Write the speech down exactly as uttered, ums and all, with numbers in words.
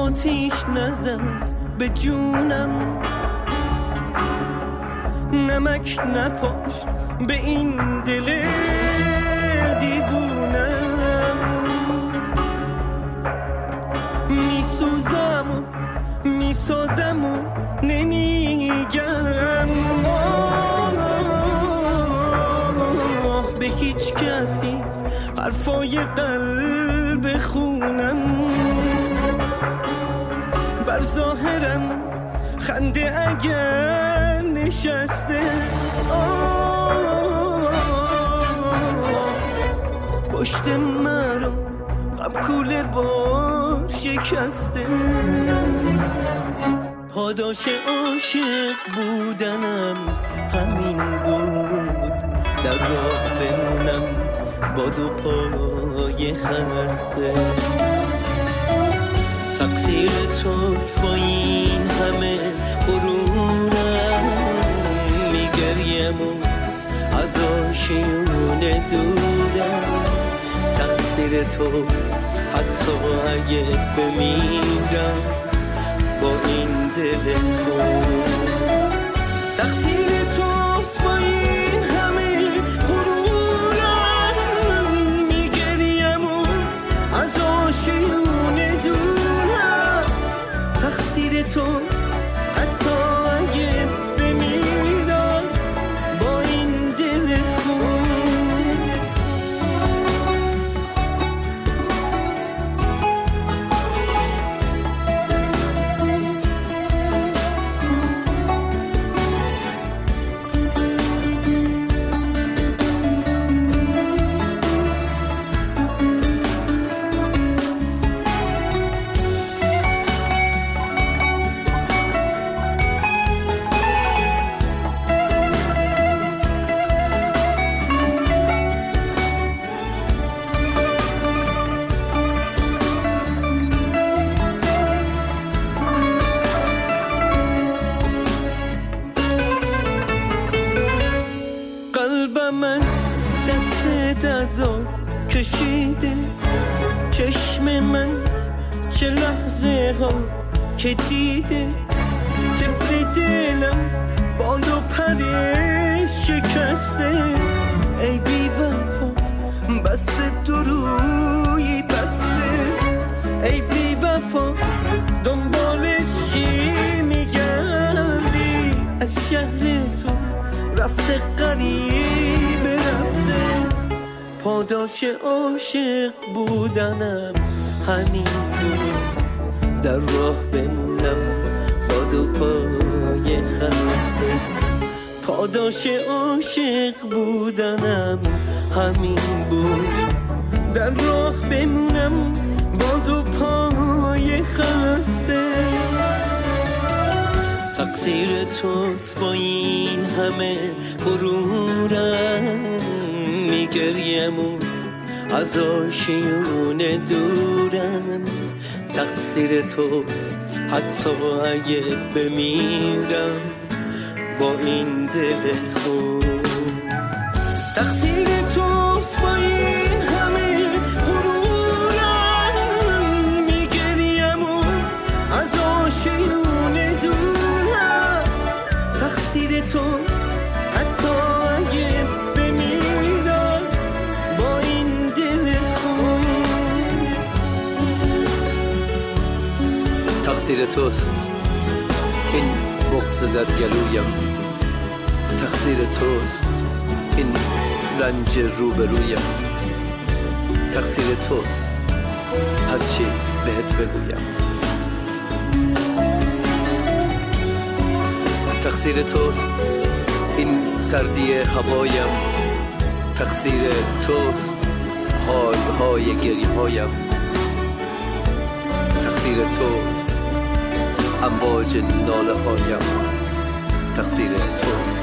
آتیش نزن به جونم، نمک نپاش به این دل دیوونم. میسوزم و میسازم و نمیگم آه به هیچ کسی حرفای قلب خونم. بر ظاهرم خنده اگر نشسته، آه پشت مرا غم کوله با شکسته. پاداش عاشق بودنم همین بود، در راه بمونم با دو پای خسته. تقصیر توست با این همه غرورم، میگریم و از آشیونه دورم. تقصیر توست حتی اگه بمیرم با این دل خود. تقصیر توست با این همه غرورم، میگریم و از آشیونه دورم. تقصیر توست حتی اگه بمیرم با این دل خود. قلبم دست دزا کشیده، چشم من چه لحظه ها که دیده. طفل دلم بال و پر شکسته، ای بی وفا بسته دروی بسته. ای بی وفا دنبالش چی میگردی؟ از شهر تو رفته قریب رفته. پاداش عاشق بودنم همین بود، در راه بمونم با دو پای خسته. پاداش عاشق بودنم همین بود، در راه بمونم با دو پای خسته. تقصیر توست با این همه غرورم، میگریم و از آشیونه دورم. تقصیر توست حتی اگه بمیرم با این دل خود. تقصیر توست با این همه غرورم، میگریم و از آشیونه دورم. تقصیر توست حتی اگه بمیرم با این دل خود. تقصیر توست این بغض در گلویم، تقصیر توست این رنج روبرویم. تقصیر توست هرچی بهت بگویم. تقصیر توست این سردی هوایم، تقصیر توست حالهای گریهایم. تقصیر توست امواج ناله هایم، تقصیر توست